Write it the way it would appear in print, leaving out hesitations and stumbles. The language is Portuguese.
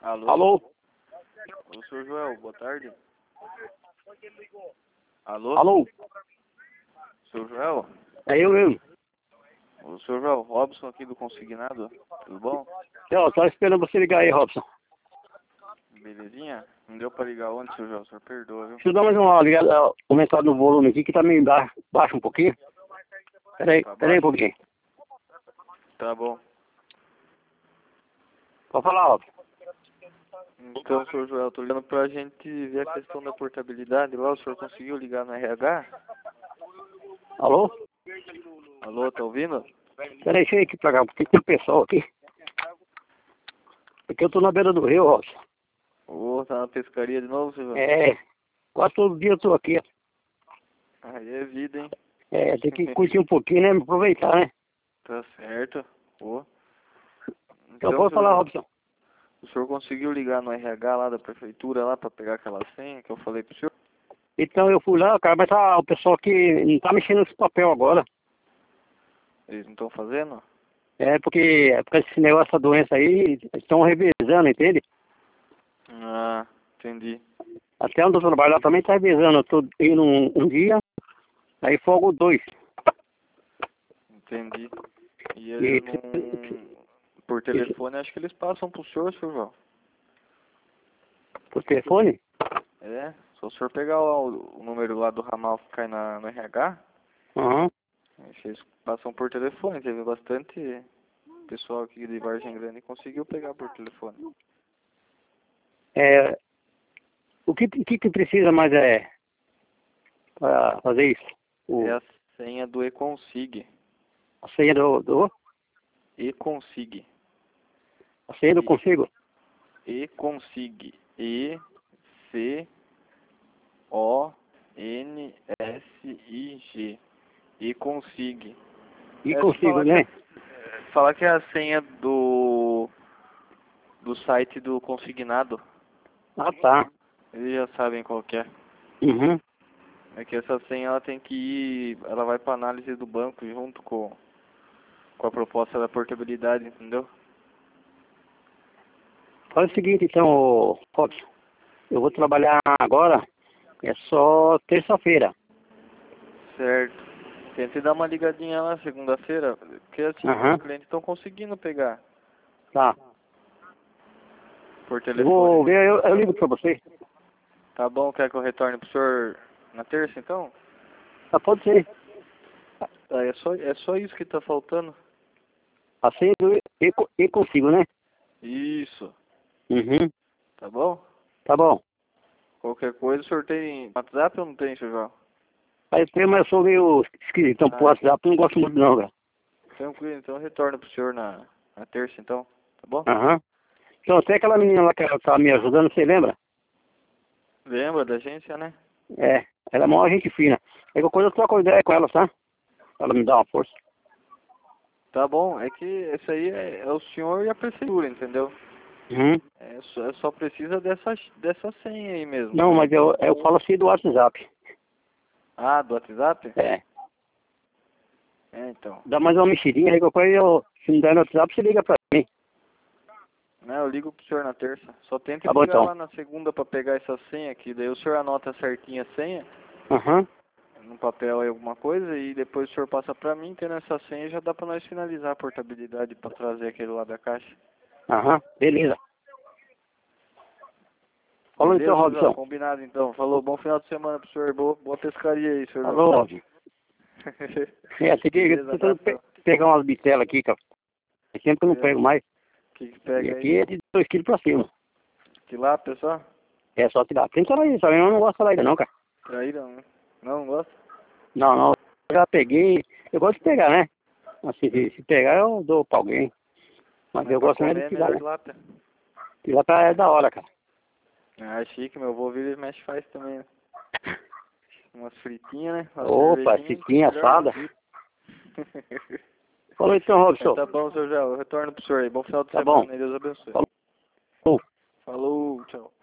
Alô? Alô? Ô, senhor Joel, boa tarde. Alô? Alô? Senhor Joel? É eu mesmo. O senhor Joel, Robson aqui do Consignado, tudo bom? Eu tava esperando você ligar aí, Robson. Belezinha? Não deu pra ligar ontem, senhor Joel, o senhor perdoa, viu? Deixa eu dar mais uma ligada, aumentar no volume aqui, que tá meio baixo um pouquinho. Tá Pera aí um baixo? pouquinho. Tá bom. Pode falar, Robson. Então, senhor Joel, tô ligando pra gente ver a questão da portabilidade lá, o senhor conseguiu ligar no RH? Alô? Alô, tá ouvindo? Pera aí, deixa eu ir aqui pra cá, porque tem um pessoal aqui. Porque eu tô na beira do rio, Robson. Ô, tá na pescaria de novo, senhor Joel? É, quase todo dia eu tô aqui. Aí é vida, hein? É, tem que curtir um pouquinho, né? Aproveitar, né? Tá certo. Ô. Então pode senhor falar, Joel, Robson. o senhor conseguiu ligar no RH lá da prefeitura lá pra pegar aquela senha que eu falei pro senhor? Então eu fui lá, cara, mas tá, o pessoal aqui não tá mexendo nesse papel agora. Eles não estão fazendo? Porque esse negócio, essa doença aí, estão revezando, entende? Ah, entendi. Até onde eu trabalho lá também tá revezando. Eu tô indo um dia, aí folgo 2. Entendi. E E, eles não... Por telefone, acho que eles passam pro senhor, senhor João. por telefone? É, se o senhor pegar o número lá do ramal que cai no RH, Aham. acho que eles passam por telefone. Teve bastante pessoal aqui de Vargem Grande que conseguiu pegar por telefone. É, o que precisa mais para fazer isso? É a senha do eConsig. A senha do eConsig. a senha do consigo? eConsig. E-C-O-N-S-I-G. eConsig. E É, se consigo, né? falar que é a senha do site do consignado. Ah, tá. Eles já sabem qual que é. Uhum. É que essa senha ela tem que ir, ela vai para análise do banco junto com a proposta da portabilidade, entendeu? Faz o seguinte, então, Robson. Eu vou trabalhar agora, é só terça-feira. Certo. Tente dar uma ligadinha lá segunda-feira, porque assim, Aham. os clientes estão conseguindo pegar Tá. por Eu telefone. vou ver, eu ligo pra você. Tá bom, quer que eu retorne pro senhor na terça então? Tá, pode ser. Tá, é só isso que tá faltando. A senha do e consigo, né? Isso, Uhum. tá bom? Tá bom. Qualquer coisa, o senhor tem WhatsApp ou não tem, senhor João? Aí tem, mas eu sou meio esquisito. Então, pro Ah, WhatsApp eu não gosto muito não, cara. tranquilo, então eu retorno pro senhor na terça então, tá bom? Aham. Então, até aquela menina lá que ela tava me ajudando, você lembra? Lembra da agência, né? É. Ela é maior gente fina. Aí qualquer coisa eu troco ideia com ela, tá? Ela me dá uma força. Tá bom, é que esse aí é o senhor e a prefeitura, entendeu? Uhum. Só precisa dessa senha aí mesmo. Não, mas eu falo assim do WhatsApp. Ah, do WhatsApp? É. É, então. Dá mais uma mexidinha aí, qualquer coisa se não der no WhatsApp, você liga pra mim. Não, eu ligo pro senhor na terça. Só tente Tá bom, ligar então. lá na segunda pra pegar essa senha aqui. Daí o senhor anota certinho a senha, Aham. no papel aí alguma coisa, e depois o senhor passa pra mim, tendo essa senha já dá pra nós finalizar a portabilidade pra trazer aquele lá da caixa. Aham. Beleza. Falou então, Beleza, senhor João? Robson. Combinado então. Falou, bom final de semana pro senhor. Boa pescaria aí, senhor João. Falou, Robson. É, tem que Beleza, tentando abração. pegar umas bitelas aqui, cara. É sempre que eu não pego mais. O que E pega aí? aqui é de 2 quilos pra cima. Tilápia só? É só tirar. Tem salaíra, sabe? Eu não gosto de salaíra não, cara. Traíra, né? Não gosta? Não, não. Eu já peguei. Eu gosto de pegar, né? Mas se pegar, eu dou pra alguém. Mas Mas eu pra gosto mesmo comer de é tirar, melhor né? tilápia. Tirar é da hora, cara. Ah, chique, meu avô vira e mexe faz também, né? Umas fritinhas, né? Uma Opa, cervejinha, citinha melhor não. assada. Falou então, Mas Robson. tá bom, seu João. Eu retorno pro senhor aí. Bom final de Tá bom. semana, né? Deus abençoe. Falou. Falou, tchau.